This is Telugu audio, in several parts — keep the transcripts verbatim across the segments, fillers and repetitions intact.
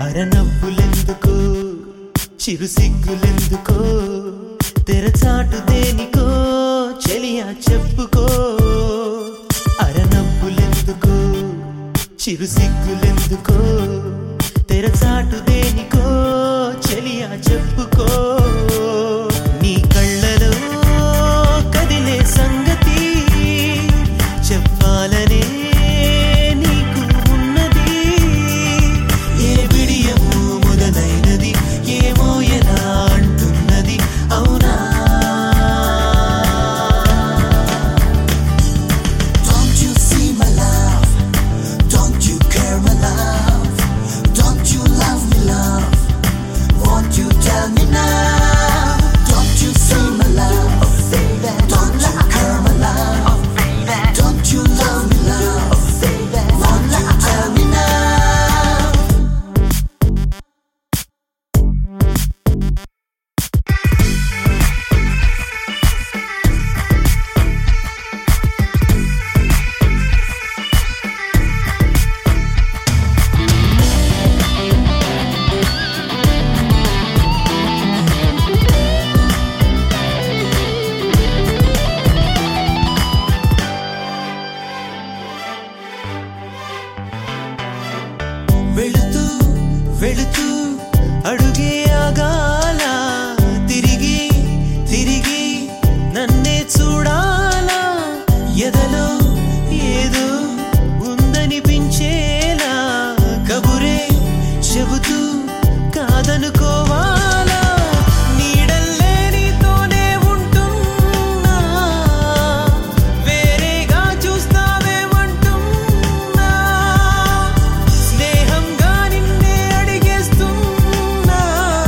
అరనవ్వులెందుకో చిరు సిగ్గులెందుకో తెరచాటు దేనికో చెలియా చెప్పుకో అరనవ్వులెందుకో చిరు సిగ్గులెందుకో తెరచాటు దేనికో చెలియా చెప్పుకో నీ కళ్ళలో కదిలే సంగతి చెప్పాలనే నీకు ఉన్నది ఏ విడియము మొదలైనది ఏమో ఎలా అంటున్నది అవునా వెళుతూ వెళుతూ అడుగే ఆగాల తిరిగి తిరిగి నన్నే చూడాలా ఎదలో ఏదో ఉందనిపించేలా కబురే చెబుతూ కాదనుకోవాలా నీడల్లే నీతోనే ఉంటున్నా వేరేగా చూస్తావేమంటున్నా స్నేహంగా నిన్నే అడిగేస్తున్నా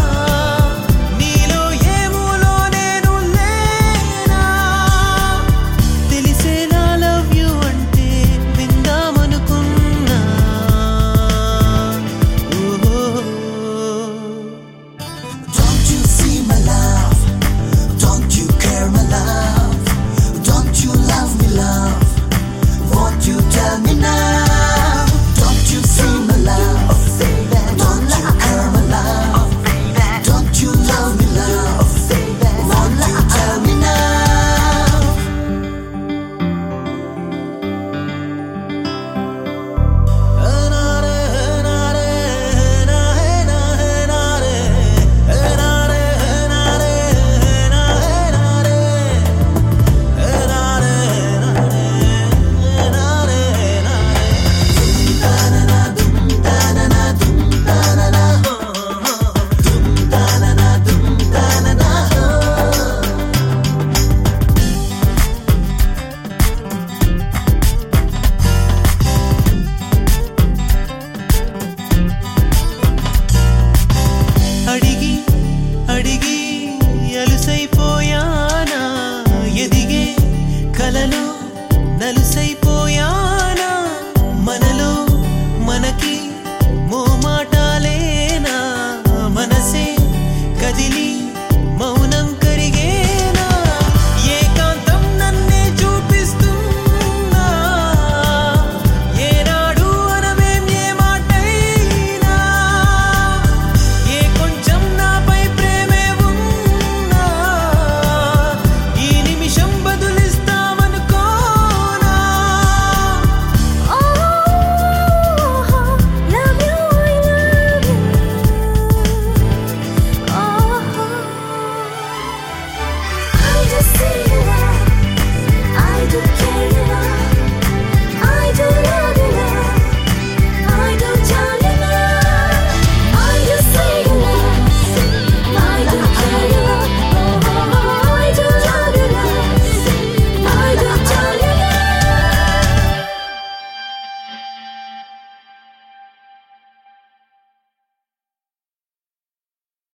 నీలో ఏమూలో నేను లేనా తెలిసేలా లవ్ యూ అంటే విందామనుకున్నా ఓహో Don't you see my love? Don't you care my love? Don't you love me love? Won't you tell me now? Don't you see my love? Don't you care my love? Don't you love me love? Won't you tell me now? అడిగి అడిగి అలుసైపోయానా ఎదిగే కలలో నలుసైపోయానా మనలో మనకి మోమాటాలేనా మనసే కదిలి మౌనం కరిగేనా ఏకాంతం నన్నే చూపిస్తున్నా ఏనాడు అనమేం ఏ మాటైనా ఏ కొంచెం నాపై ప్రేమే ఉన్నా ఈ నిమిషం బదులిస్తామనుకోనా Oh, love you, I love you. Oh, I'm just saying.